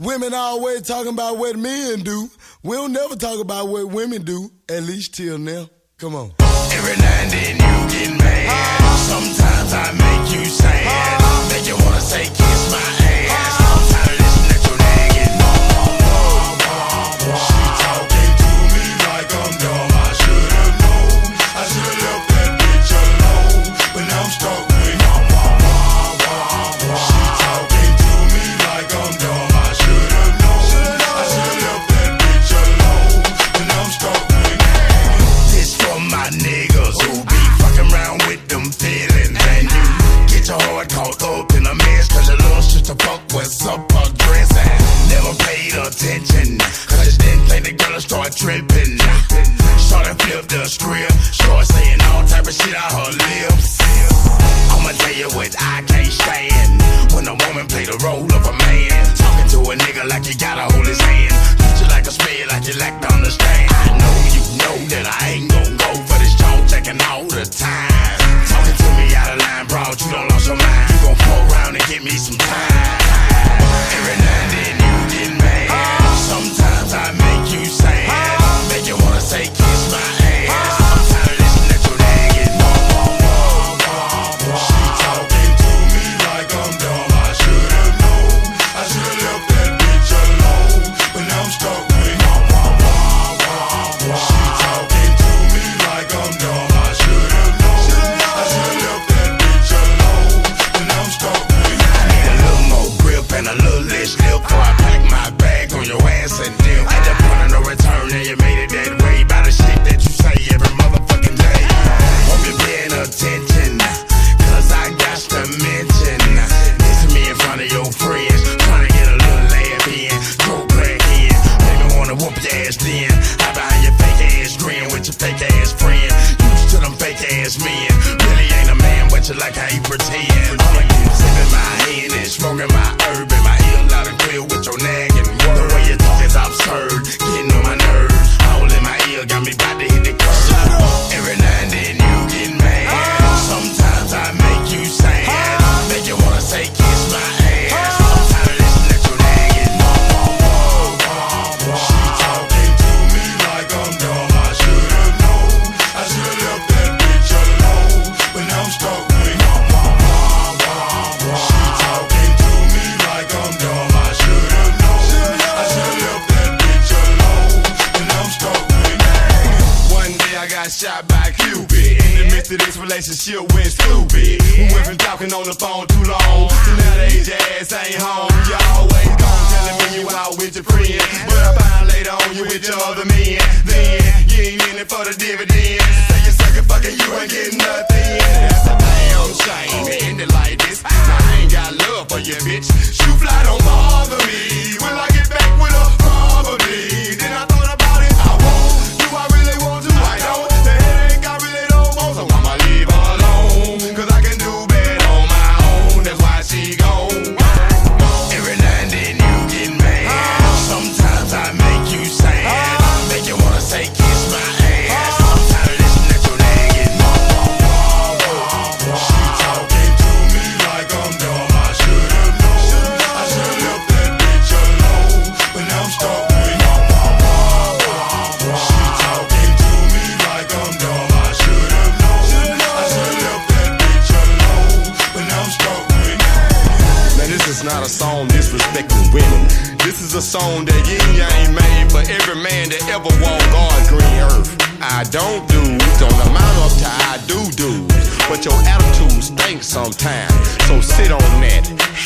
Women always talking about what men do. We don't never talk about what women do, at least till now. Come on. Every now and then you get mad. Sometimes I make you sad. Make you wanna say kiss my ass. I'm tired of listening to your nagging. She talking to me like I'm dumb. I should've known. I should've left that bitch alone. But now I'm stuck with She talking to me like I'm dumb. I should've known. I should've left that bitch alone. But now I'm stuck with This for my niggas who be fucking around with them feelings. And you get your heart caught up in a mess. Cause your little sister fuck with up her dress. And never paid attention. Cause you didn't think the girl start tripping. Started flip the script. Start saying all type of shit out her lips. I'ma tell you what I can't stand. When a woman play the role of a man. Talking to a nigga like you gotta hold his hand. Treat you like a spade, like you lack to understand. I know you know that I ain't gon' go for this jaw checking all the time. Talking to me out of line, bro, you don't lost your mind. You gon' fuck around and give me some time. Every now and then you get mad. Sometimes I make you sad. Make you wanna say kiss my ass. I'm tired of listening to your nagging. She talking to me like I'm dumb. I should've known. I should've left that bitch alone. But now I'm stuck with She talking to me like I'm dumb. I should've known. I should've left that bitch alone. But now I'm stuck with I need a little more grip and a little less lip before I pack my bag on your ass and dip. At the point of no return, and you made it that way by the shit that you say every motherfucking day. Hope you're paying attention, cause I got to mention this to me in front of your friends. Trying to get a little laugh in, go back in. Make me wanna whoop your ass then. Hide behind your fake ass grin with your fake ass friend. Used to them fake ass men. Really ain't a man, but you like how you pretend. I'ma keep sipping my hand and smoking my herb in my ear loud and clear with your nagging word. The way you talk is absurd, getting on my nerves. All in my ear got me about to hit the curb. Every now and then you get mad. Sometimes I make you sad. Make you wanna say kiss my ass. I'm tired of listening to your nagging. She talking to me like I'm dumb. I should've known. I should've left that bitch alone. But now I'm stuck with She talking to me like I'm dumb. I should've known. I should've left that bitch alone. But now I'm stuck with One day I got shot by Cupid. In the midst of this relationship went stupid. We went from talking on the phone too long to nowadays your ass ain't home. You always gone telling me you out with your friend, but I find later on you with your other men. Then you ain't in it for the dividends. Say you suckin' fucking, you ain't getting nothing. That's a damn shame. It ended like this. Now I ain't got love for you, bitch. Shoe fly don't bother me. Will I get back with her? Probably. Then I thought about it. I won't. Do I really want to? I don't. The headache I really don't want, so I'ma leave her alone. Cause I can do better on my own. That's why she gone. Every now and then you get mad. Sometimes I make you sad. Make you wanna say kiss my ass. I'm tired of listening to your nagging. She talking to me like I'm dumb. I should've known. I should've left that bitch alone. But now I'm stuck with She talking to me like I'm dumb. I should've known. I should've left that bitch alone. But now I'm stuck with Now this is not a song disrespecting women. This is a song that yin yang made for every man that ever walked God's green earth. I don't amount up to I do. But your attitude stinks sometimes. So sit on that,